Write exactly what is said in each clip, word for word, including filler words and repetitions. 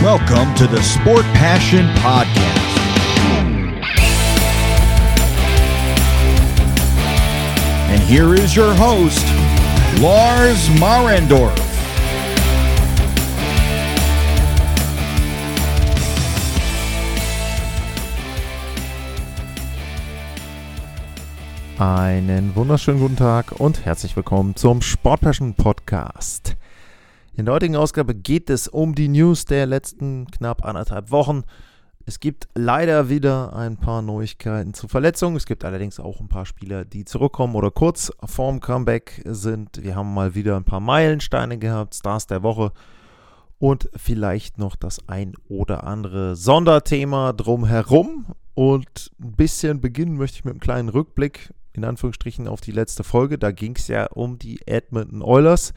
Welcome to the Sport Passion Podcast. And here is your host, Lars Marendorf. Einen wunderschönen guten Tag und herzlich willkommen zum Sport Passion Podcast. In der heutigen Ausgabe geht es um die News der letzten knapp anderthalb Wochen. Es gibt leider wieder ein paar Neuigkeiten zu Verletzungen. Es gibt allerdings auch ein paar Spieler, die zurückkommen oder kurz vorm Comeback sind. Wir haben mal wieder ein paar Meilensteine gehabt, Stars der Woche und vielleicht noch das ein oder andere Sonderthema drumherum. Und ein bisschen beginnen möchte ich mit einem kleinen Rückblick, in Anführungsstrichen, auf die letzte Folge. Da ging es ja um die Edmonton Oilers.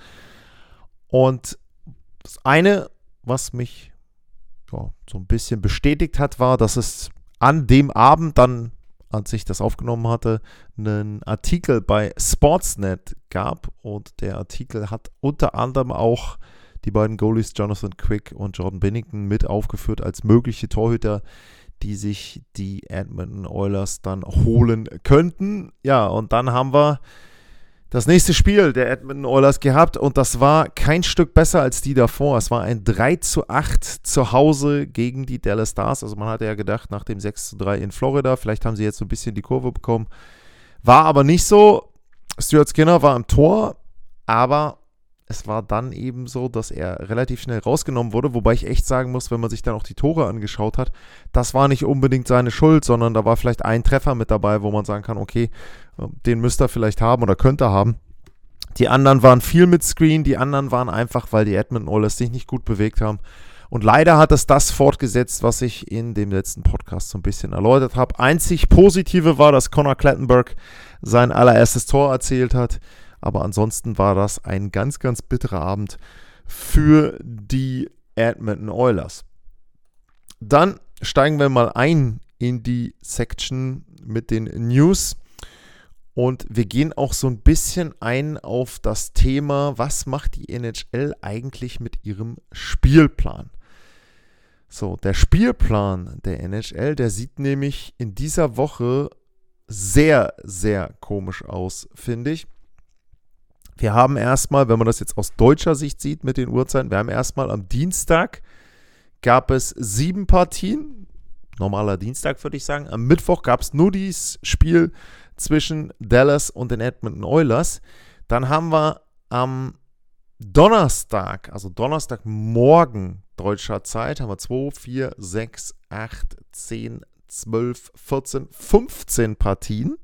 Und das eine, was mich ja, so ein bisschen bestätigt hat, war, dass es an dem Abend dann, als ich das aufgenommen hatte, einen Artikel bei Sportsnet gab. Und der Artikel hat unter anderem auch die beiden Goalies Jonathan Quick und Jordan Binnington mit aufgeführt als mögliche Torhüter, die sich die Edmonton Oilers dann holen könnten. Ja, und dann haben wir das nächste Spiel der Edmonton Oilers gehabt und das war kein Stück besser als die davor. Es war ein drei zu acht zu Hause gegen die Dallas Stars. Also man hatte ja gedacht, nach dem sechs zu drei in Florida, vielleicht haben sie jetzt so ein bisschen die Kurve bekommen. War aber nicht so. Stuart Skinner war im Tor, aber es war dann eben so, dass er relativ schnell rausgenommen wurde, wobei ich echt sagen muss, wenn man sich dann auch die Tore angeschaut hat, das war nicht unbedingt seine Schuld, sondern da war vielleicht ein Treffer mit dabei, wo man sagen kann, okay, den müsste er vielleicht haben oder könnte er haben. Die anderen waren viel mit Screen, die anderen waren einfach, weil die Edmonton Oilers sich nicht gut bewegt haben. Und leider hat es das fortgesetzt, was ich in dem letzten Podcast so ein bisschen erläutert habe. Einzig Positive war, dass Connor Clattenburg sein allererstes Tor erzielt hat. Aber ansonsten war das ein ganz, ganz bitterer Abend für die Edmonton Oilers. Dann steigen wir mal ein in die Section mit den News. Und wir gehen auch so ein bisschen ein auf das Thema, was macht die N H L eigentlich mit ihrem Spielplan? So, der Spielplan der N H L, der sieht nämlich in dieser Woche sehr, sehr komisch aus, finde ich. Wir haben erstmal, wenn man das jetzt aus deutscher Sicht sieht mit den Uhrzeiten, wir haben erstmal am Dienstag gab es sieben Partien, normaler Dienstag würde ich sagen. Am Mittwoch gab es nur dieses Spiel zwischen Dallas und den Edmonton Oilers. Dann haben wir am Donnerstag, also Donnerstagmorgen deutscher Zeit, haben wir zwei, vier, sechs, acht, zehn, zwölf, vierzehn, fünfzehn Partien.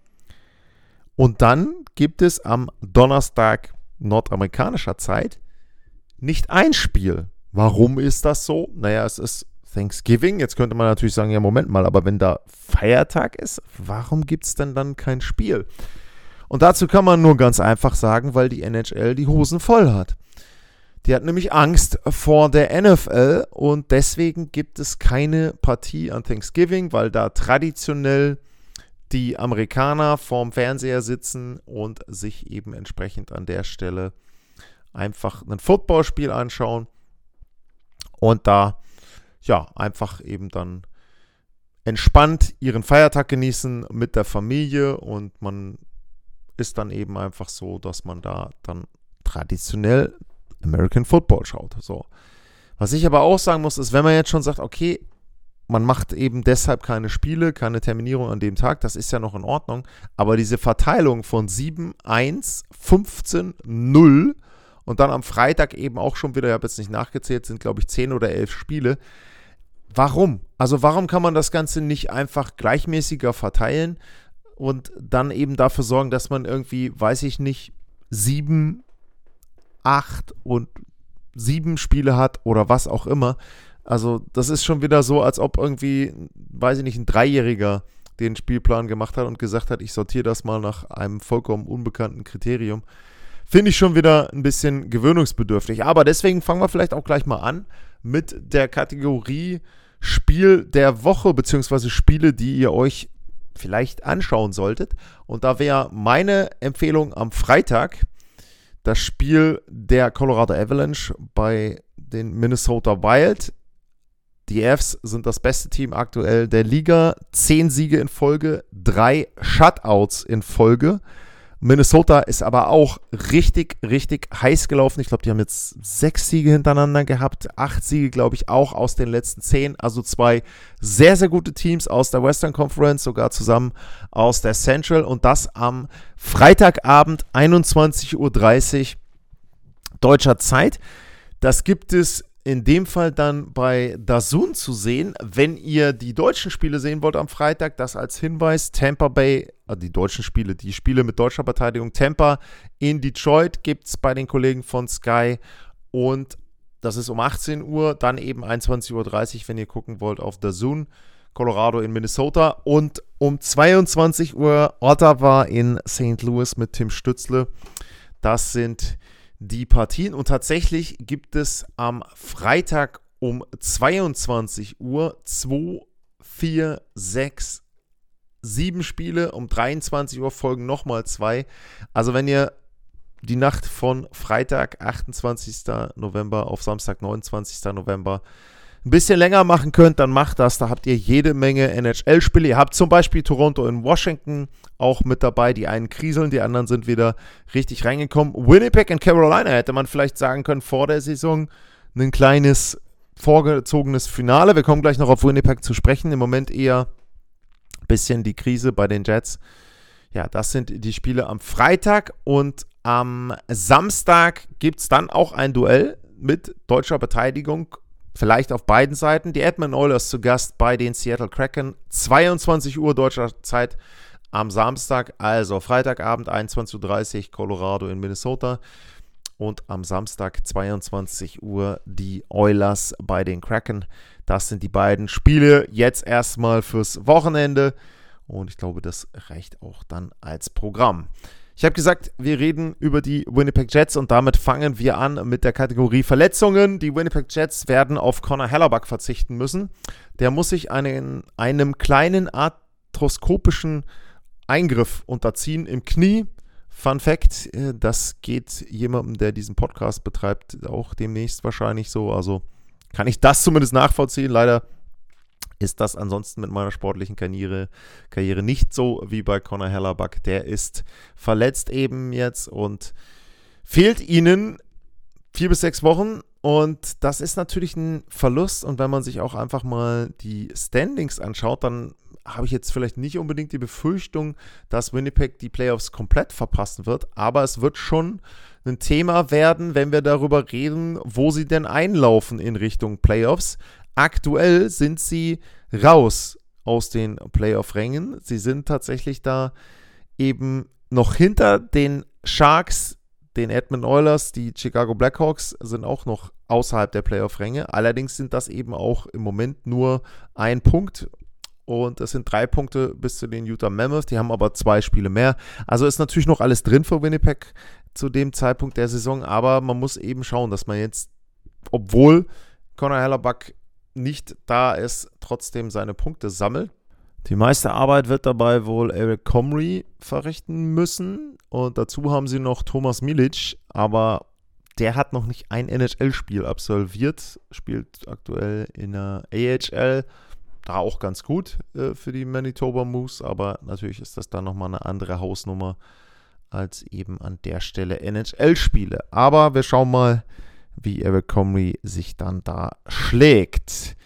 Und dann gibt es am Donnerstag nordamerikanischer Zeit nicht ein Spiel. Warum ist das so? Naja, es ist Thanksgiving. Jetzt könnte man natürlich sagen, ja, Moment mal, aber wenn da Feiertag ist, warum gibt es denn dann kein Spiel? Und dazu kann man nur ganz einfach sagen, weil die N H L die Hosen voll hat. Die hat nämlich Angst vor der N F L und deswegen gibt es keine Partie an Thanksgiving, weil da traditionell die Amerikaner vorm Fernseher sitzen und sich eben entsprechend an der Stelle einfach ein Footballspiel anschauen und da ja einfach eben dann entspannt ihren Feiertag genießen mit der Familie und man ist dann eben einfach so, dass man da dann traditionell American Football schaut. So. Was ich aber auch sagen muss, ist, wenn man jetzt schon sagt, okay, man macht eben deshalb keine Spiele, keine Terminierung an dem Tag, das ist ja noch in Ordnung, aber diese Verteilung von sieben, eins, fünfzehn, null und dann am Freitag eben auch schon wieder, ich habe jetzt nicht nachgezählt, sind glaube ich zehn oder elf Spiele. Warum? Also warum kann man das Ganze nicht einfach gleichmäßiger verteilen und dann eben dafür sorgen, dass man irgendwie, weiß ich nicht, sieben, acht und sieben Spiele hat oder was auch immer. Also das ist schon wieder so, als ob irgendwie, weiß ich nicht, ein Dreijähriger den Spielplan gemacht hat und gesagt hat, ich sortiere das mal nach einem vollkommen unbekannten Kriterium. Finde ich schon wieder ein bisschen gewöhnungsbedürftig. Aber deswegen fangen wir vielleicht auch gleich mal an mit der Kategorie Spiel der Woche, beziehungsweise Spiele, die ihr euch vielleicht anschauen solltet. Und da wäre meine Empfehlung am Freitag das Spiel der Colorado Avalanche bei den Minnesota Wild. Die Avs sind das beste Team aktuell der Liga. Zehn Siege in Folge, drei Shutouts in Folge. Minnesota ist aber auch richtig, richtig heiß gelaufen. Ich glaube, die haben jetzt sechs Siege hintereinander gehabt. Acht Siege, glaube ich, auch aus den letzten zehn. Also zwei sehr, sehr gute Teams aus der Western Conference, sogar zusammen aus der Central. Und das am Freitagabend, einundzwanzig Uhr dreißig deutscher Zeit. Das gibt es in dem Fall dann bei DAZN zu sehen. Wenn ihr die deutschen Spiele sehen wollt am Freitag, das als Hinweis: Tampa Bay, also die deutschen Spiele, die Spiele mit deutscher Beteiligung, Tampa in Detroit gibt es bei den Kollegen von Sky, und das ist um achtzehn Uhr, dann eben einundzwanzig Uhr dreißig, wenn ihr gucken wollt, auf DAZN, Colorado in Minnesota, und um zweiundzwanzig Uhr Ottawa in Saint Louis mit Tim Stützle. Das sind die Partien, und tatsächlich gibt es am Freitag um zweiundzwanzig Uhr zwei, vier, sechs, sieben Spiele. Um dreiundzwanzig Uhr folgen nochmal zwei. Also wenn ihr die Nacht von Freitag, achtundzwanzigsten November auf Samstag, neunundzwanzigsten November ein bisschen länger machen könnt, dann macht das. Da habt ihr jede Menge N H L-Spiele. Ihr habt zum Beispiel Toronto in Washington auch mit dabei. Die einen kriseln, die anderen sind wieder richtig reingekommen. Winnipeg in Carolina hätte man vielleicht sagen können vor der Saison. Ein kleines vorgezogenes Finale. Wir kommen gleich noch auf Winnipeg zu sprechen. Im Moment eher ein bisschen die Krise bei den Jets. Ja, das sind die Spiele am Freitag, und am Samstag gibt es dann auch ein Duell mit deutscher Beteiligung. Vielleicht auf beiden Seiten. Die Edmonton Oilers zu Gast bei den Seattle Kraken. zweiundzwanzig Uhr deutscher Zeit am Samstag. Also Freitagabend einundzwanzig Uhr dreißig Colorado in Minnesota. Und am Samstag zweiundzwanzig Uhr die Oilers bei den Kraken. Das sind die beiden Spiele jetzt erstmal fürs Wochenende. Und ich glaube, das reicht auch dann als Programm. Ich habe gesagt, wir reden über die Winnipeg Jets, und damit fangen wir an mit der Kategorie Verletzungen. Die Winnipeg Jets werden auf Connor Hellebuyck verzichten müssen. Der muss sich einen, einem kleinen arthroskopischen Eingriff unterziehen im Knie. Fun Fact, das geht jemandem, der diesen Podcast betreibt, auch demnächst wahrscheinlich so. Also kann ich das zumindest nachvollziehen. Leider ist das ansonsten mit meiner sportlichen Karriere, Karriere nicht so wie bei Connor Hellebuyck. Der ist verletzt eben jetzt und fehlt ihnen vier bis sechs Wochen. Und das ist natürlich ein Verlust. Und wenn man sich auch einfach mal die Standings anschaut, dann habe ich jetzt vielleicht nicht unbedingt die Befürchtung, dass Winnipeg die Playoffs komplett verpassen wird. Aber es wird schon ein Thema werden, wenn wir darüber reden, wo sie denn einlaufen in Richtung Playoffs. Aktuell sind sie raus aus den Playoff-Rängen. Sie sind tatsächlich da eben noch hinter den Sharks, den Edmonton Oilers. Die Chicago Blackhawks sind auch noch außerhalb der Playoff-Ränge. Allerdings sind das eben auch im Moment nur ein Punkt. Und es sind drei Punkte bis zu den Utah Mammoths. Die haben aber zwei Spiele mehr. Also ist natürlich noch alles drin für Winnipeg zu dem Zeitpunkt der Saison. Aber man muss eben schauen, dass man jetzt, obwohl Connor Hellebuyck nicht da ist, trotzdem seine Punkte sammelt. Die meiste Arbeit wird dabei wohl Eric Comrie verrichten müssen. Und dazu haben sie noch Thomas Milic. Aber der hat noch nicht ein N H L-Spiel absolviert. Spielt aktuell in der A H L. Da auch ganz gut äh, für die Manitoba Moose, aber natürlich ist das dann nochmal eine andere Hausnummer als eben an der Stelle N H L-Spiele. Aber wir schauen mal, wie Eric Comrie sich dann da schlägt.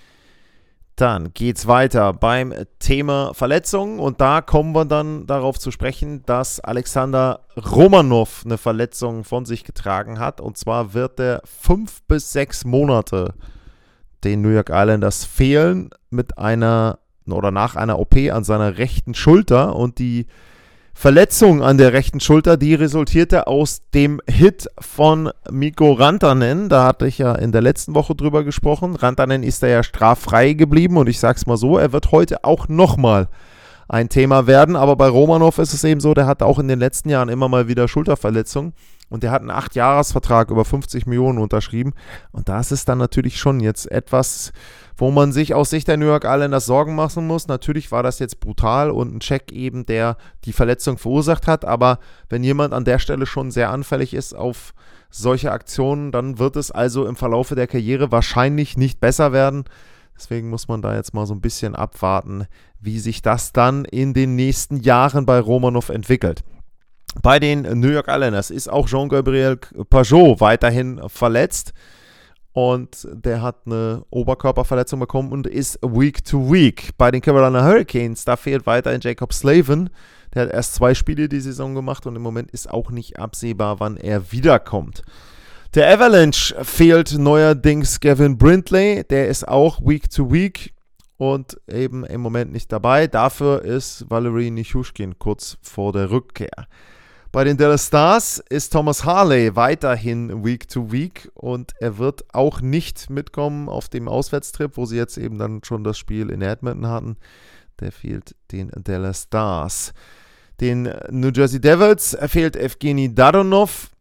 Dann geht's weiter beim Thema Verletzungen, und da kommen wir dann darauf zu sprechen, dass Alexander Romanov eine Verletzung von sich getragen hat, und zwar wird er fünf bis sechs Monate den New York Islanders fehlen mit einer oder nach einer O P an seiner rechten Schulter. Und die Verletzung an der rechten Schulter, die resultierte aus dem Hit von Mikko Rantanen. Da hatte ich ja in der letzten Woche drüber gesprochen. Rantanen ist da ja straffrei geblieben, und ich sag's mal so, er wird heute auch nochmal ein Thema werden. Aber bei Romanov ist es eben so, der hat auch in den letzten Jahren immer mal wieder Schulterverletzungen. Und der hat einen acht Jahres Vertrag über fünfzig Millionen unterschrieben. Und das ist dann natürlich schon jetzt etwas, wo man sich aus Sicht der New York Islanders Sorgen machen muss. Natürlich war das jetzt brutal und ein Check eben, der die Verletzung verursacht hat. Aber wenn jemand an der Stelle schon sehr anfällig ist auf solche Aktionen, dann wird es also im Verlaufe der Karriere wahrscheinlich nicht besser werden. Deswegen muss man da jetzt mal so ein bisschen abwarten, wie sich das dann in den nächsten Jahren bei Romanov entwickelt. Bei den New York Islanders ist auch Jean-Gabriel Pageau weiterhin verletzt. Und der hat eine Oberkörperverletzung bekommen und ist Week to Week. Bei den Carolina Hurricanes, da fehlt weiterhin Jacob Slavin. Der hat erst zwei Spiele die Saison gemacht und im Moment ist auch nicht absehbar, wann er wiederkommt. Der Avalanche fehlt neuerdings Gavin Brindley. Der ist auch Week to Week und eben im Moment nicht dabei. Dafür ist Valeri Nichushkin kurz vor der Rückkehr. Bei den Dallas Stars ist Thomas Harley weiterhin Week to Week und er wird auch nicht mitkommen auf dem Auswärtstrip, wo sie jetzt eben dann schon das Spiel in Edmonton hatten. Der fehlt den Dallas Stars. Den New Jersey Devils fehlt Evgeny Dadonov.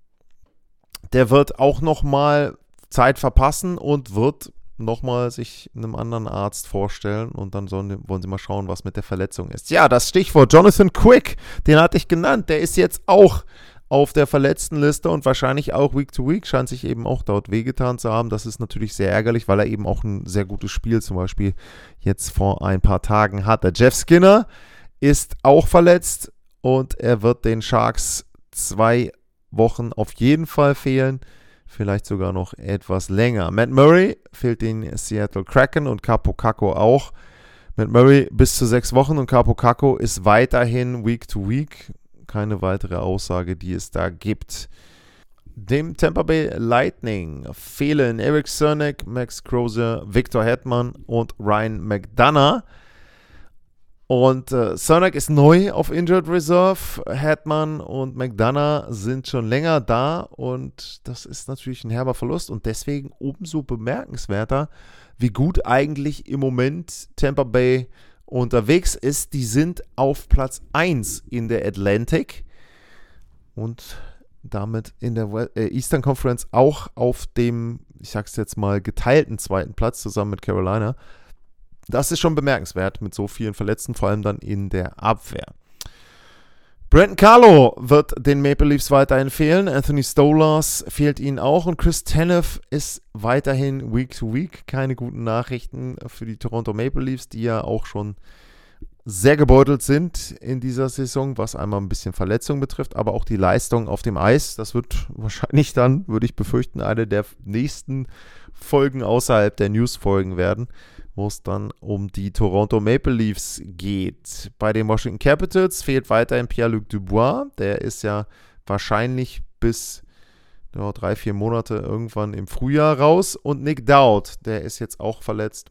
Der wird auch nochmal Zeit verpassen und wird nochmal sich einem anderen Arzt vorstellen und dann sollen, wollen sie mal schauen, was mit der Verletzung ist. Ja, das Stichwort Jonathan Quick, den hatte ich genannt, der ist jetzt auch auf der Verletztenliste und wahrscheinlich auch Week to Week, scheint sich eben auch dort wehgetan zu haben. Das ist natürlich sehr ärgerlich, weil er eben auch ein sehr gutes Spiel zum Beispiel jetzt vor ein paar Tagen hatte. Jeff Skinner ist auch verletzt und er wird den Sharks zwei Wochen auf jeden Fall fehlen. Vielleicht sogar noch etwas länger. Matt Murray fehlt den Seattle Kraken und Kaapo Kakko auch. Matt Murray bis zu sechs Wochen und Kaapo Kakko ist weiterhin Week to Week. Keine weitere Aussage, die es da gibt. Dem Tampa Bay Lightning fehlen Eric Cernak, Max Crozier, Victor Hedman und Ryan McDonough. Und äh, Cernak ist neu auf Injured Reserve, Hedman und McDonough sind schon länger da und das ist natürlich ein herber Verlust und deswegen umso bemerkenswerter, wie gut eigentlich im Moment Tampa Bay unterwegs ist. Die sind auf Platz eins in der Atlantic und damit in der Eastern Conference auch auf dem, ich sag's jetzt mal, geteilten zweiten Platz zusammen mit Carolina. Das ist schon bemerkenswert mit so vielen Verletzten, vor allem dann in der Abwehr. Brandon Carlo wird den Maple Leafs weiterhin fehlen. Anthony Stolarz fehlt ihnen auch. Und Chris Tanev ist weiterhin Week to Week. Keine guten Nachrichten für die Toronto Maple Leafs, die ja auch schon sehr gebeutelt sind in dieser Saison, was einmal ein bisschen Verletzung betrifft, aber auch die Leistung auf dem Eis. Das wird wahrscheinlich dann, würde ich befürchten, eine der nächsten Folgen außerhalb der News-Folgen werden, wo es dann um die Toronto Maple Leafs geht. Bei den Washington Capitals fehlt weiterhin Pierre-Luc Dubois. Der ist ja wahrscheinlich bis ja, drei, vier Monate irgendwann im Frühjahr raus. Und Nick Dowd, der ist jetzt auch verletzt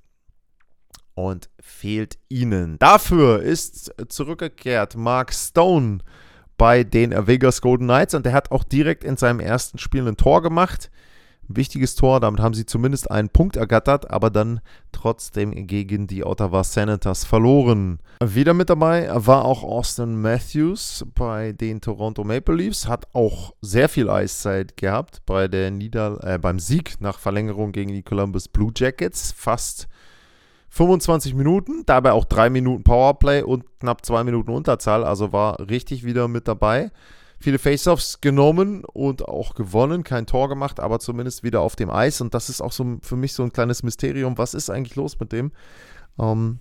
und fehlt ihnen. Dafür ist zurückgekehrt Mark Stone bei den Vegas Golden Knights und der hat auch direkt in seinem ersten Spiel ein Tor gemacht. Ein wichtiges Tor, damit haben sie zumindest einen Punkt ergattert, aber dann trotzdem gegen die Ottawa Senators verloren. Wieder mit dabei war auch Austin Matthews bei den Toronto Maple Leafs, hat auch sehr viel Eiszeit gehabt bei der Nieder- äh, beim Sieg nach Verlängerung gegen die Columbus Blue Jackets, fast fünfundzwanzig Minuten, dabei auch drei Minuten Powerplay und knapp zwei Minuten Unterzahl, also war richtig wieder mit dabei. Viele Faceoffs genommen und auch gewonnen, kein Tor gemacht, aber zumindest wieder auf dem Eis. Und das ist auch so für mich so ein kleines Mysterium. Was ist eigentlich los mit dem? Ähm,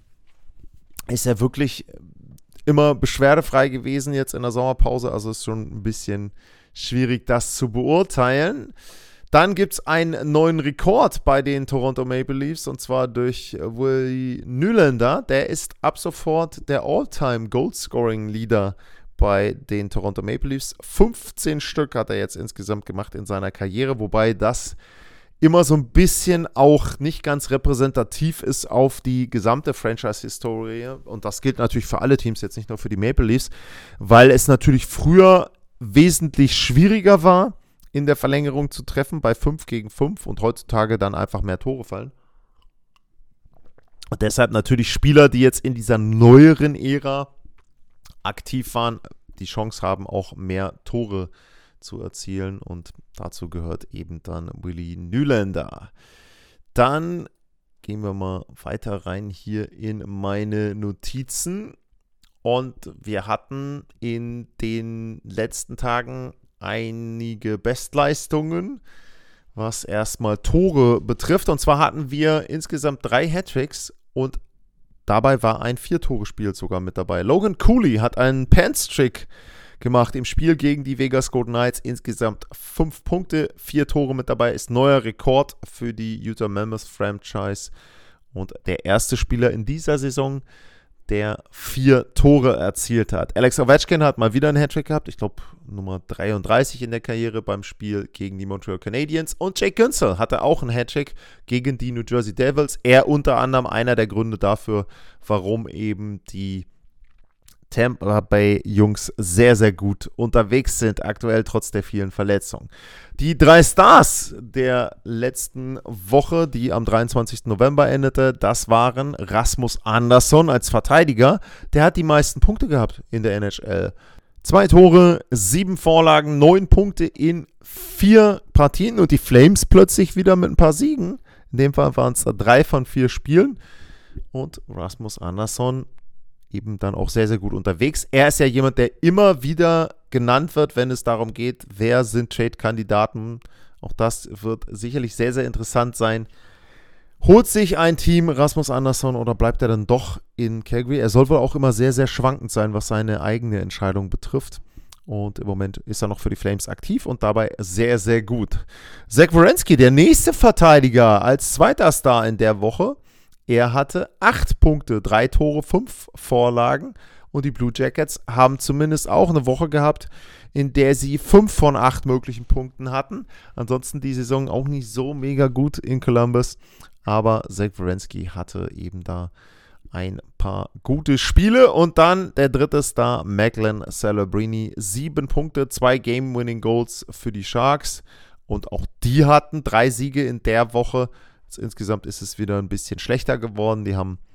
ist er wirklich immer beschwerdefrei gewesen jetzt in der Sommerpause? Also ist schon ein bisschen schwierig, das zu beurteilen. Dann gibt es einen neuen Rekord bei den Toronto Maple Leafs und zwar durch Willie Nylander. Der ist ab sofort der All-Time-Goal-Scoring-Leader bei den Toronto Maple Leafs. fünfzehn Stück hat er jetzt insgesamt gemacht in seiner Karriere, wobei das immer so ein bisschen auch nicht ganz repräsentativ ist auf die gesamte Franchise-Historie. Und das gilt natürlich für alle Teams, jetzt nicht nur für die Maple Leafs, weil es natürlich früher wesentlich schwieriger war, in der Verlängerung zu treffen, bei fünf gegen fünf und heutzutage dann einfach mehr Tore fallen. Und deshalb natürlich Spieler, die jetzt in dieser neueren Ära aktiv waren, die Chance haben, auch mehr Tore zu erzielen und dazu gehört eben dann Willie Nylander. Dann gehen wir mal weiter rein hier in meine Notizen und wir hatten in den letzten Tagen einige Bestleistungen was erstmal Tore betrifft. Und zwar hatten wir insgesamt drei Hattricks und dabei war ein Vier-Tore-Spiel sogar mit dabei. Logan Cooley hat einen Pants-Trick gemacht im Spiel gegen die Vegas Golden Knights. Insgesamt fünf Punkte, vier Tore mit dabei. Ist neuer Rekord für die Utah Mammoth Franchise und der erste Spieler in dieser Saison, der vier Tore erzielt hat. Alex Ovechkin hat mal wieder einen Hattrick gehabt. Ich glaube, Nummer dreiunddreißig in der Karriere beim Spiel gegen die Montreal Canadiens. Und Jake Guentzel hatte auch einen Hattrick gegen die New Jersey Devils. Er unter anderem einer der Gründe dafür, warum eben die Tampa Bay Jungs sehr, sehr gut unterwegs sind, aktuell trotz der vielen Verletzungen. Die drei Stars der letzten Woche, die am dreiundzwanzigsten November endete, das waren Rasmus Andersson als Verteidiger. Der hat die meisten Punkte gehabt in der N H L. Zwei Tore, sieben Vorlagen, neun Punkte in vier Partien und die Flames plötzlich wieder mit ein paar Siegen. In dem Fall waren es drei von vier Spielen und Rasmus Andersson eben dann auch sehr, sehr gut unterwegs. Er ist ja jemand, der immer wieder genannt wird, wenn es darum geht, wer sind Trade-Kandidaten. Auch das wird sicherlich sehr, sehr interessant sein. Holt sich ein Team Rasmus Andersson oder bleibt er dann doch in Calgary? Er soll wohl auch immer sehr, sehr schwankend sein, was seine eigene Entscheidung betrifft. Und im Moment ist er noch für die Flames aktiv und dabei sehr, sehr gut. Zach Werenski, der nächste Verteidiger als zweiter Star in der Woche. Er hatte acht Punkte, drei Tore, fünf Vorlagen und die Blue Jackets haben zumindest auch eine Woche gehabt, in der sie fünf von acht möglichen Punkten hatten. Ansonsten die Saison auch nicht so mega gut in Columbus, aber Zach Werenski hatte eben da ein paar gute Spiele. Und dann der dritte Star, Macklin Celebrini, sieben Punkte, zwei Game-Winning-Goals für die Sharks und auch die hatten drei Siege in der Woche. Insgesamt ist es wieder ein bisschen schlechter geworden. Die haben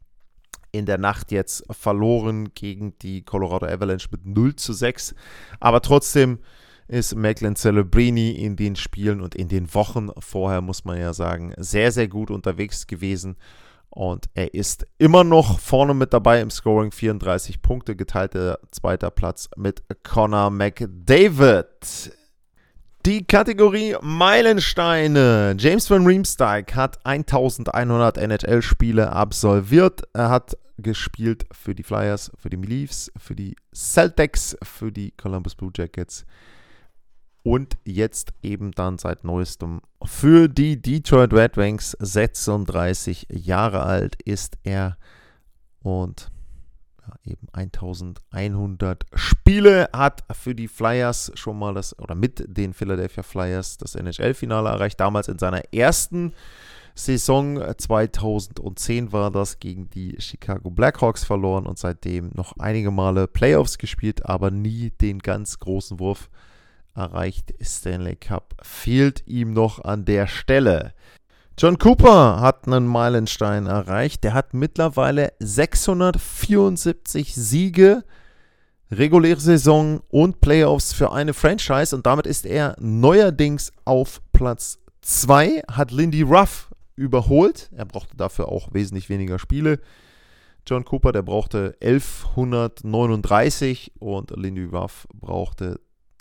in der Nacht jetzt verloren gegen die Colorado Avalanche mit null zu sechs. Aber trotzdem ist Macklin Celebrini in den Spielen und in den Wochen vorher, muss man ja sagen, sehr, sehr gut unterwegs gewesen. Und er ist immer noch vorne mit dabei im Scoring, vierunddreißig Punkte, geteilter zweiter Platz mit Connor McDavid. Die Kategorie Meilensteine. James Van Riemsdyk hat elfhundert N H L-Spiele absolviert. Er hat gespielt für die Flyers, für die Leafs, für die Celtics, für die Columbus Blue Jackets und jetzt eben dann seit neuestem für die Detroit Red Wings. sechsunddreißig Jahre alt ist er und ja, eben elfhundert Spiele, hat für die Flyers schon mal das, oder mit den Philadelphia Flyers das N H L-Finale erreicht. Damals in seiner ersten Saison zweitausendzehn war das, gegen die Chicago Blackhawks verloren und seitdem noch einige Male Playoffs gespielt, aber nie den ganz großen Wurf erreicht. Stanley Cup fehlt ihm noch an der Stelle. John Cooper hat einen Meilenstein erreicht. Der hat mittlerweile sechshundertvierundsiebzig Siege, reguläre Saison und Playoffs für eine Franchise. Und damit ist er neuerdings auf Platz zwei, hat Lindy Ruff überholt. Er brauchte dafür auch wesentlich weniger Spiele. John Cooper, der brauchte elfhundertneununddreißig und Lindy Ruff brauchte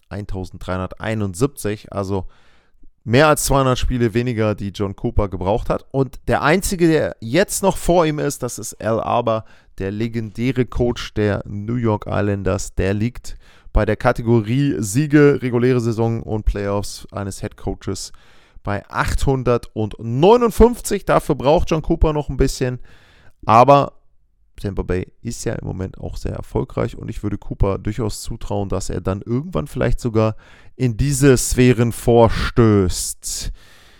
eintausenddreihunderteinundsiebzig, also mehr als zweihundert Spiele weniger, die John Cooper gebraucht hat. Und der Einzige, der jetzt noch vor ihm ist, das ist Al Arbour, der legendäre Coach der New York Islanders. Der liegt bei der Kategorie Siege, reguläre Saison und Playoffs eines Head Coaches bei achthundertneunundfünfzig. Dafür braucht John Cooper noch ein bisschen, aber Tampa Bay ist ja im Moment auch sehr erfolgreich und ich würde Cooper durchaus zutrauen, dass er dann irgendwann vielleicht sogar in diese Sphären vorstößt.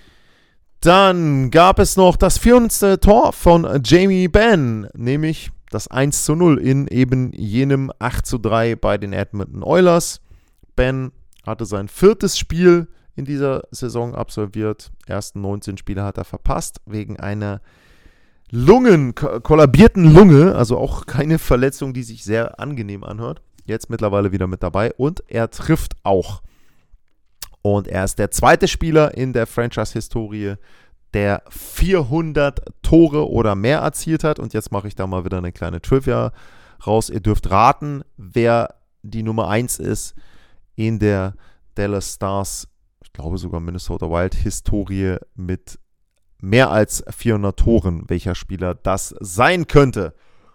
Dann gab es noch das vierhundertste Tor von Jamie Benn, nämlich das eins zu null in eben jenem acht zu drei bei den Edmonton Oilers. Benn hatte sein viertes Spiel in dieser Saison absolviert. Die ersten neunzehn Spiele hat er verpasst wegen einer Lungen, kollabierten Lunge, also auch keine Verletzung, die sich sehr angenehm anhört. Jetzt mittlerweile wieder mit dabei und er trifft auch. Und er ist der zweite Spieler in der Franchise-Historie, der vierhundert Tore oder mehr erzielt hat. Und jetzt mache ich da mal wieder eine kleine Trivia raus. Ihr dürft raten, wer die Nummer eins ist in der Dallas Stars ich glaube sogar Minnesota Wild-Historie mit mehr als vierhundert Toren, welcher Spieler das sein könnte.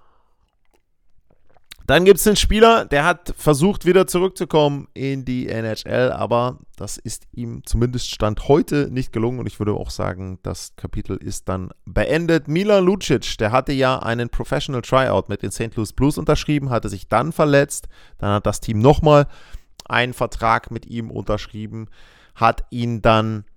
Dann gibt es einen Spieler, der hat versucht, wieder zurückzukommen in die N H L, aber das ist ihm zumindest Stand heute nicht gelungen und ich würde auch sagen, das Kapitel ist dann beendet. Milan Lucic, der hatte ja einen Professional Tryout mit den Saint Louis Blues unterschrieben, hatte sich dann verletzt, dann hat das Team nochmal einen Vertrag mit ihm unterschrieben, hat ihn dann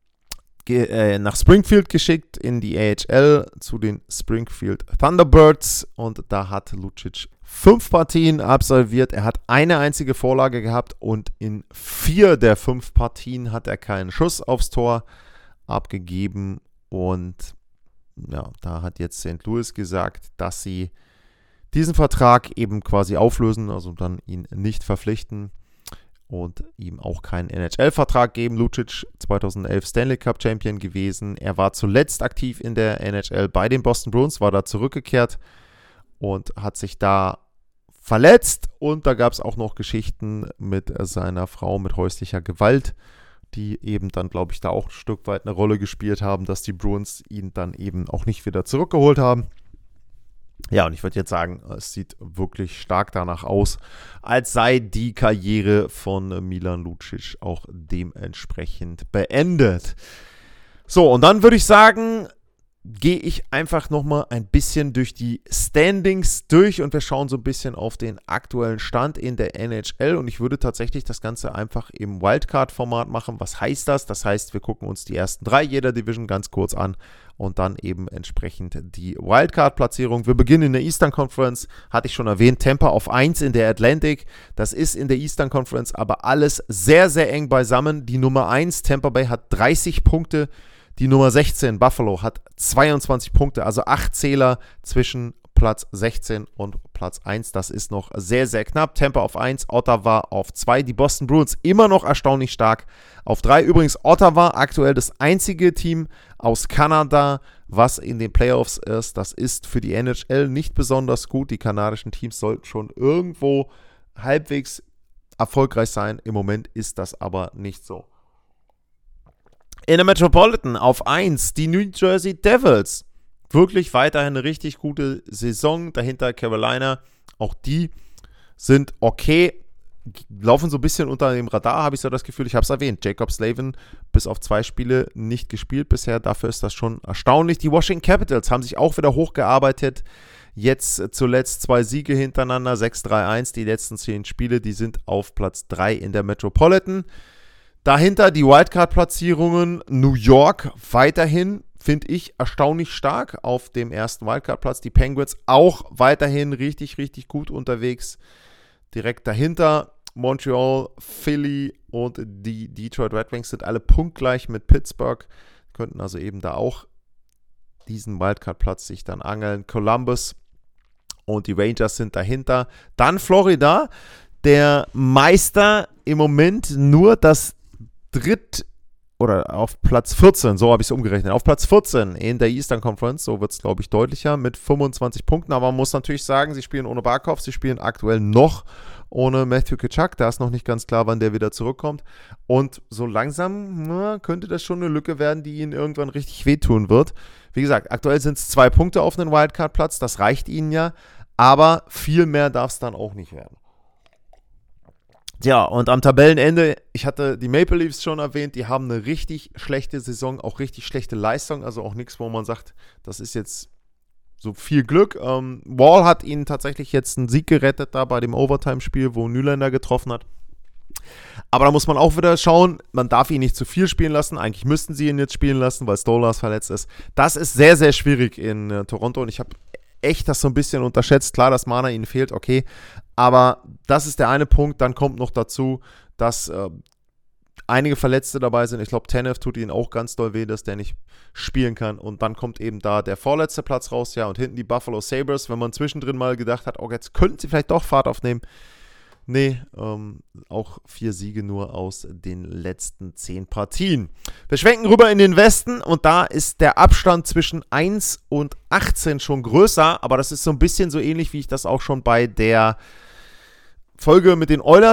ge- äh, nach Springfield geschickt in die A H L zu den Springfield Thunderbirds und da hat Lucic fünf Partien absolviert. Er hat eine einzige Vorlage gehabt und in vier der fünf Partien hat er keinen Schuss aufs Tor abgegeben. Und ja, da hat jetzt Saint Louis gesagt, dass sie diesen Vertrag eben quasi auflösen, also dann ihn nicht verpflichten und ihm auch keinen N H L-Vertrag geben. Lucic zweitausendelf Stanley Cup Champion gewesen. Er war zuletzt aktiv in der N H L bei den Boston Bruins, war da zurückgekehrt und hat sich da verletzt und da gab es auch noch Geschichten mit seiner Frau mit häuslicher Gewalt, die eben dann, glaube ich, da auch ein Stück weit eine Rolle gespielt haben, dass die Bruins ihn dann eben auch nicht wieder zurückgeholt haben. Ja, und ich würde jetzt sagen, es sieht wirklich stark danach aus, als sei die Karriere von Milan Lucic auch dementsprechend beendet. So, und dann würde ich sagen, gehe ich einfach nochmal ein bisschen durch die Standings durch und wir schauen so ein bisschen auf den aktuellen Stand in der N H L und ich würde tatsächlich das Ganze einfach im Wildcard-Format machen. Was heißt das? Das heißt, wir gucken uns die ersten drei jeder Division ganz kurz an und dann eben entsprechend die Wildcard-Platzierung. Wir beginnen in der Eastern Conference, hatte ich schon erwähnt, Tampa auf eins in der Atlantic. Das ist in der Eastern Conference aber alles sehr, sehr eng beisammen. Die Nummer eins, Tampa Bay, hat dreißig Punkte. Die Nummer sechzehn, Buffalo, hat zweiundzwanzig Punkte, also acht Zähler zwischen Platz sechzehn und Platz eins. Das ist noch sehr, sehr knapp. Tampa auf eins, Ottawa auf zwei. Die Boston Bruins immer noch erstaunlich stark auf drei. Übrigens, Ottawa aktuell das einzige Team aus Kanada, was in den Playoffs ist. Das ist für die N H L nicht besonders gut. Die kanadischen Teams sollten schon irgendwo halbwegs erfolgreich sein. Im Moment ist das aber nicht so. In der Metropolitan auf eins, die New Jersey Devils. Wirklich weiterhin eine richtig gute Saison. Dahinter Carolina. Auch die sind okay. Laufen so ein bisschen unter dem Radar, habe ich so das Gefühl. Ich habe es erwähnt. Jacob Slavin bis auf zwei Spiele nicht gespielt bisher. Dafür ist das schon erstaunlich. Die Washington Capitals haben sich auch wieder hochgearbeitet. Jetzt zuletzt zwei Siege hintereinander. sechs drei eins. Die letzten zehn Spiele, die sind auf Platz drei in der Metropolitan. Dahinter die Wildcard-Platzierungen. New York weiterhin, finde ich, erstaunlich stark auf dem ersten Wildcard-Platz. Die Penguins auch weiterhin richtig, richtig gut unterwegs. Direkt dahinter Montreal, Philly und die Detroit Red Wings sind alle punktgleich mit Pittsburgh. Könnten also eben da auch diesen Wildcard-Platz sich dann angeln. Columbus und die Rangers sind dahinter. Dann Florida, der Meister im Moment nur das dritt oder auf Platz vierzehn, so habe ich es umgerechnet, auf Platz vierzehn in der Eastern Conference, so wird es, glaube ich, deutlicher, mit fünfundzwanzig Punkten, aber man muss natürlich sagen, sie spielen ohne Barkov, sie spielen aktuell noch ohne Matthew Tkachuk, da ist noch nicht ganz klar, wann der wieder zurückkommt und so langsam na, könnte das schon eine Lücke werden, die ihnen irgendwann richtig wehtun wird. Wie gesagt, aktuell sind es zwei Punkte auf einen Wildcard-Platz, das reicht ihnen ja, aber viel mehr darf es dann auch nicht werden. Ja, und am Tabellenende, ich hatte die Maple Leafs schon erwähnt, die haben eine richtig schlechte Saison, auch richtig schlechte Leistung, also auch nichts, wo man sagt, das ist jetzt so viel Glück. Ähm, Wall hat ihnen tatsächlich jetzt einen Sieg gerettet da bei dem Overtime-Spiel, wo Nylander getroffen hat. Aber da muss man auch wieder schauen, man darf ihn nicht zu viel spielen lassen, eigentlich müssten sie ihn jetzt spielen lassen, weil Stolarz verletzt ist. Das ist sehr, sehr schwierig in äh, Toronto und ich habe echt das so ein bisschen unterschätzt. Klar, dass Mana ihnen fehlt, okay. Aber das ist der eine Punkt. Dann kommt noch dazu, dass äh, einige Verletzte dabei sind. Ich glaube, Tanev tut ihnen auch ganz doll weh, dass der nicht spielen kann. Und dann kommt eben da der vorletzte Platz raus. Ja, und hinten die Buffalo Sabres. Wenn man zwischendrin mal gedacht hat, oh, jetzt könnten sie vielleicht doch Fahrt aufnehmen. Nee, ähm, auch vier Siege nur aus den letzten zehn Partien. Wir schwenken rüber in den Westen und da ist der Abstand zwischen eins und achtzehn schon größer, aber das ist so ein bisschen so ähnlich, wie ich das auch schon bei der Folge mit den Oilers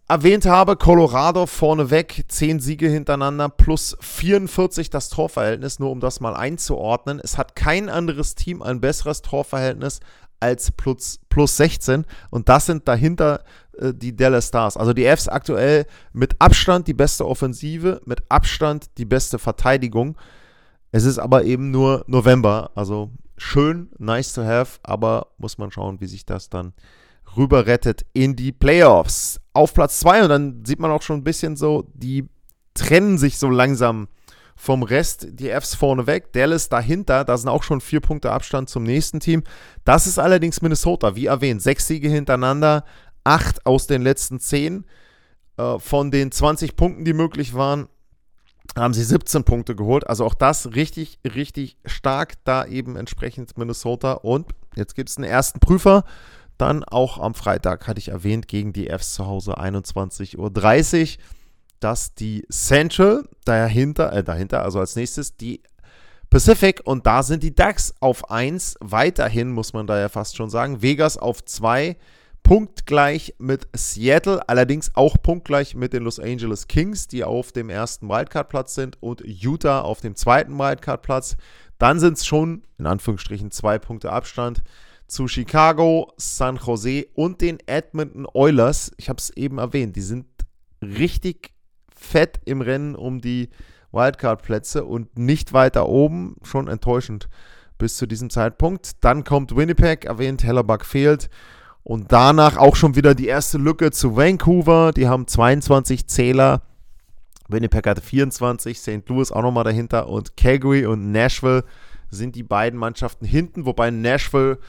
erwähnt habe, Colorado vorneweg, zehn Siege hintereinander, plus vierundvierzig das Torverhältnis, nur um das mal einzuordnen. Es hat kein anderes Team ein besseres Torverhältnis als plus, plus sechzehn und das sind dahinter äh, die Dallas Stars. Also die Fs aktuell mit Abstand die beste Offensive, mit Abstand die beste Verteidigung. Es ist aber eben nur November, also schön, nice to have, aber muss man schauen, wie sich das dann rüber rettet in die Playoffs. Auf Platz zwei und dann sieht man auch schon ein bisschen so, die trennen sich so langsam vom Rest, die Fs vorneweg, Dallas dahinter, da sind auch schon vier Punkte Abstand zum nächsten Team. Das ist allerdings Minnesota, wie erwähnt, sechs Siege hintereinander, acht aus den letzten zehn. Äh, von den zwanzig Punkten, die möglich waren, haben sie siebzehn Punkte geholt. Also auch das richtig, richtig stark, da eben entsprechend Minnesota. Und jetzt gibt es einen ersten Prüfer, dann auch am Freitag, hatte ich erwähnt, gegen die Fs zu Hause einundzwanzig Uhr dreißig. Dass die Central dahinter, äh, dahinter, also als nächstes die Pacific und da sind die Ducks auf eins, weiterhin muss man da ja fast schon sagen, Vegas auf zwei, punktgleich mit Seattle, allerdings auch punktgleich mit den Los Angeles Kings, die auf dem ersten Wildcard-Platz sind und Utah auf dem zweiten Wildcard-Platz. Dann sind es schon, in Anführungsstrichen, zwei Punkte Abstand zu Chicago, San Jose und den Edmonton Oilers. Ich habe es eben erwähnt, die sind richtig fett im Rennen um die Wildcard-Plätze und nicht weiter oben, schon enttäuschend bis zu diesem Zeitpunkt. Dann kommt Winnipeg, erwähnt, Hellerbuck fehlt und danach auch schon wieder die erste Lücke zu Vancouver, die haben zweiundzwanzig Zähler, Winnipeg hatte vierundzwanzig, Saint Louis auch nochmal dahinter und Calgary und Nashville sind die beiden Mannschaften hinten, wobei Nashville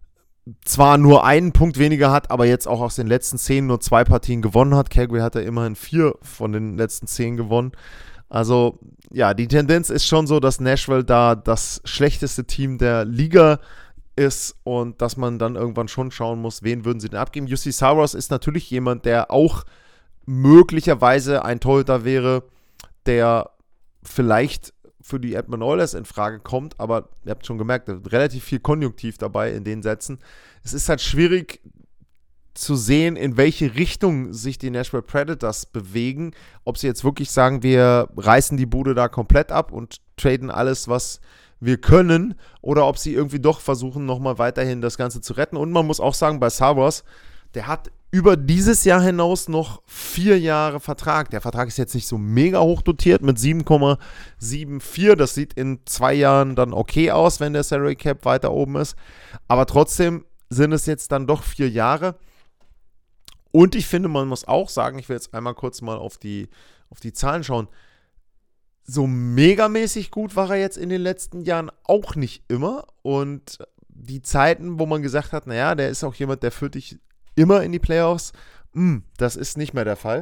zwar nur einen Punkt weniger hat, aber jetzt auch aus den letzten zehn nur zwei Partien gewonnen hat. Calgary hat ja immerhin vier von den letzten zehn gewonnen. Also ja, die Tendenz ist schon so, dass Nashville da das schlechteste Team der Liga ist und dass man dann irgendwann schon schauen muss, wen würden sie denn abgeben. Juuse Saros ist natürlich jemand, der auch möglicherweise ein Torhüter wäre, der vielleicht für die Edmonton Oilers in Frage kommt, aber ihr habt schon gemerkt, relativ viel Konjunktiv dabei in den Sätzen. Es ist halt schwierig zu sehen, in welche Richtung sich die Nashville Predators bewegen, ob sie jetzt wirklich sagen, wir reißen die Bude da komplett ab und traden alles, was wir können, oder ob sie irgendwie doch versuchen, nochmal weiterhin das Ganze zu retten. Und man muss auch sagen, bei Saros, der hat über dieses Jahr hinaus noch vier Jahre Vertrag. Der Vertrag ist jetzt nicht so mega hoch dotiert mit sieben Komma vierundsiebzig. Das sieht in zwei Jahren dann okay aus, wenn der Salary Cap weiter oben ist. Aber trotzdem sind es jetzt dann doch vier Jahre. Und ich finde, man muss auch sagen, ich will jetzt einmal kurz mal auf die, auf die Zahlen schauen. So megamäßig gut war er jetzt in den letzten Jahren auch nicht immer. Und die Zeiten, wo man gesagt hat, naja, der ist auch jemand, der führt dich immer in die Playoffs, mh, das ist nicht mehr der Fall.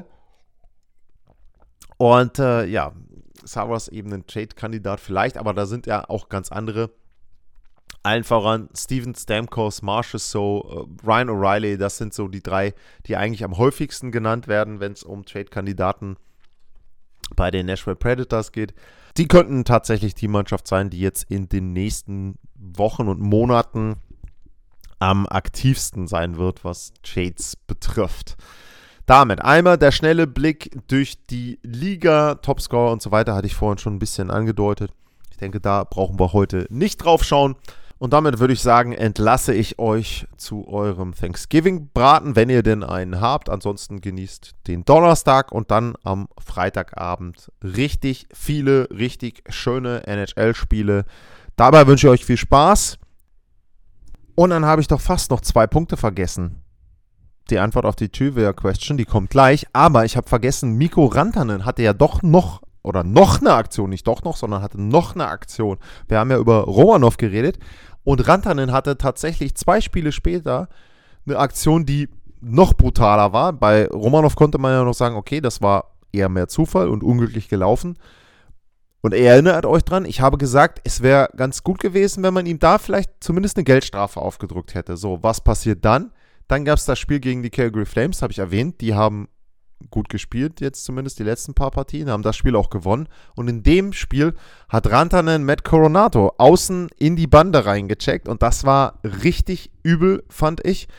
Und äh, ja, Saros eben ein Trade-Kandidat vielleicht, aber da sind ja auch ganz andere. Allen voran Steven Stamkos, Marchessault, so, äh, Ryan O'Reilly, das sind so die drei, die eigentlich am häufigsten genannt werden, wenn es um Trade-Kandidaten bei den Nashville Predators geht. Die könnten tatsächlich die Mannschaft sein, die jetzt in den nächsten Wochen und Monaten am aktivsten sein wird, was Trades betrifft. Damit einmal der schnelle Blick durch die Liga, Topscorer und so weiter, hatte ich vorhin schon ein bisschen angedeutet. Ich denke, da brauchen wir heute nicht drauf schauen. Und damit würde ich sagen, entlasse ich euch zu eurem Thanksgiving-Braten, wenn ihr denn einen habt. Ansonsten genießt den Donnerstag und dann am Freitagabend richtig viele, richtig schöne N H L-Spiele. Dabei wünsche ich euch viel Spaß. Und dann habe ich doch fast noch zwei Punkte vergessen. Die Antwort auf die Trivia-Question, die kommt gleich. Aber ich habe vergessen, Mikko Rantanen hatte ja doch noch, oder noch eine Aktion, nicht doch noch, sondern hatte noch eine Aktion. Wir haben ja über Romanov geredet. Und Rantanen hatte tatsächlich zwei Spiele später eine Aktion, die noch brutaler war. Bei Romanov konnte man ja noch sagen, okay, das war eher mehr Zufall und unglücklich gelaufen. Und ihr erinnert euch dran, ich habe gesagt, es wäre ganz gut gewesen, wenn man ihm da vielleicht zumindest eine Geldstrafe aufgedrückt hätte. So, was passiert dann? Dann gab es das Spiel gegen die Calgary Flames, habe ich erwähnt. Die haben gut gespielt, jetzt zumindest die letzten paar Partien, haben das Spiel auch gewonnen. Und in dem Spiel hat Rantanen Matt Coronato außen in die Bande reingecheckt. Und das war richtig übel, fand ich.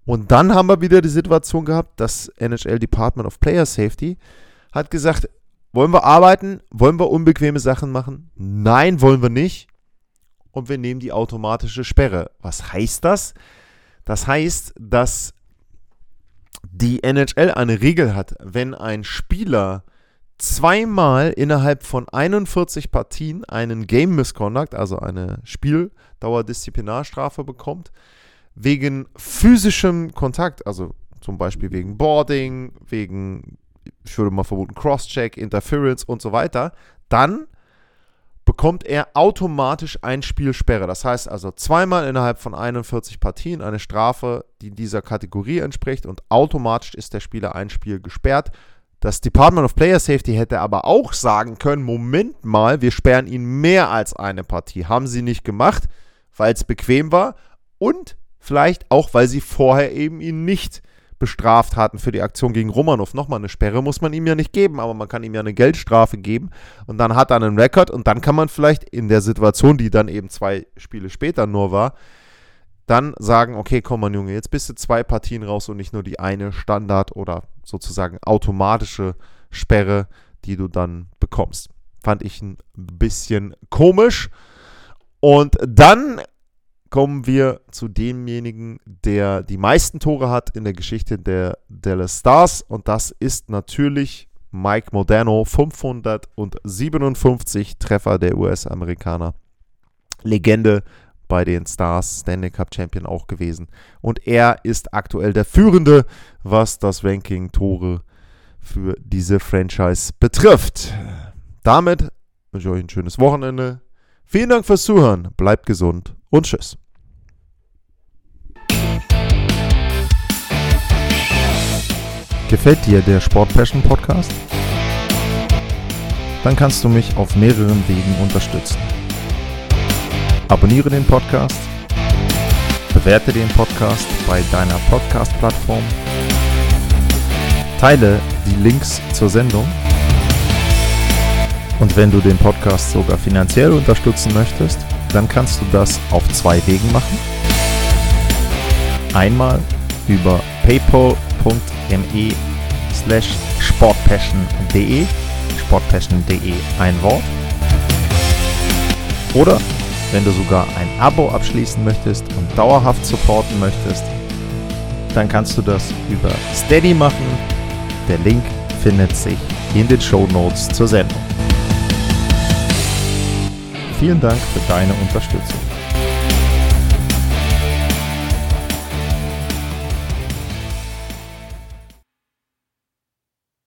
Und dann haben wir wieder die Situation gehabt, das N H L Department of Player Safety hat gesagt, wollen wir arbeiten? Wollen wir unbequeme Sachen machen? Nein, wollen wir nicht. Und wir nehmen die automatische Sperre. Was heißt das? Das heißt, dass die N H L eine Regel hat, wenn ein Spieler zweimal innerhalb von einundvierzig Partien einen Game Misconduct, also eine Spieldauerdisziplinarstrafe bekommt, wegen physischem Kontakt, also zum Beispiel wegen Boarding, wegen, ich würde mal vermuten, Crosscheck, Interference und so weiter, dann bekommt er automatisch ein Spielsperre. Das heißt also zweimal innerhalb von einundvierzig Partien eine Strafe, die dieser Kategorie entspricht, und automatisch ist der Spieler ein Spiel gesperrt. Das Department of Player Safety hätte aber auch sagen können, Moment mal, wir sperren ihn mehr als eine Partie. Haben sie nicht gemacht, weil es bequem war und vielleicht auch, weil sie vorher eben ihn nicht bestraft hatten für die Aktion gegen Romanov. Nochmal eine Sperre muss man ihm ja nicht geben, aber man kann ihm ja eine Geldstrafe geben und dann hat er einen Rekord und dann kann man vielleicht in der Situation, die dann eben zwei Spiele später nur war, dann sagen, okay, komm mal Junge, jetzt bist du zwei Partien raus und nicht nur die eine Standard- oder sozusagen automatische Sperre, die du dann bekommst. Fand ich ein bisschen komisch. Und dann kommen wir zu demjenigen, der die meisten Tore hat in der Geschichte der Dallas Stars, und das ist natürlich Mike Modano, fünfhundertsiebenundfünfzig Treffer der U S-Amerikaner. Legende bei den Stars, Stanley Cup Champion auch gewesen. Und er ist aktuell der Führende, was das Ranking Tore für diese Franchise betrifft. Damit wünsche ich euch ein schönes Wochenende. Vielen Dank fürs Zuhören, bleibt gesund und tschüss. Gefällt dir der Sport Passion Podcast? Dann kannst du mich auf mehreren Wegen unterstützen. Abonniere den Podcast, bewerte den Podcast bei deiner Podcast-Plattform, teile die Links zur Sendung, und wenn du den Podcast sogar finanziell unterstützen möchtest, dann kannst du das auf zwei Wegen machen. Einmal über paypal.me slash sportpassion.de, sportpassion.de ein Wort. Oder wenn du sogar ein Abo abschließen möchtest und dauerhaft supporten möchtest, dann kannst du das über Steady machen. Der Link findet sich in den Shownotes zur Sendung. Vielen Dank für deine Unterstützung.